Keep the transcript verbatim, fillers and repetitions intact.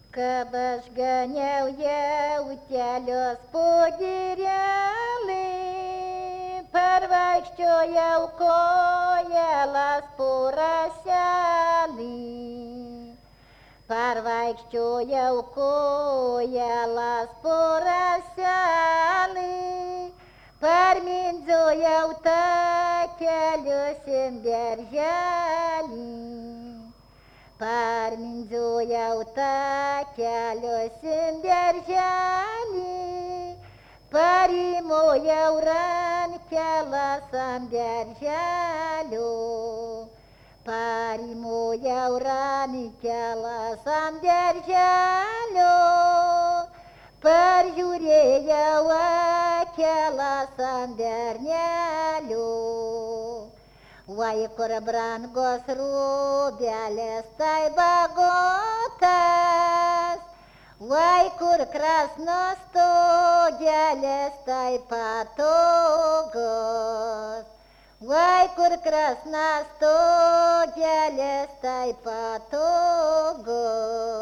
Kad aš ganiau jautelius pogirelį, parvaikščiojau kojelas po raselį. Parvaikščiojau kojelas po raselį, parmindzojau takelius in berželį. Parmindzojau takelius in berželį, parimojau rankelas ant berželio. Parimojau rankelas ant berželio, paržiūrėjau akelas ant bernelio. Vai kur brangos rūbelės tai bagotas, vai kur krasnos stogelės tai patogos, vai kur krasnas stogelės tai patogos.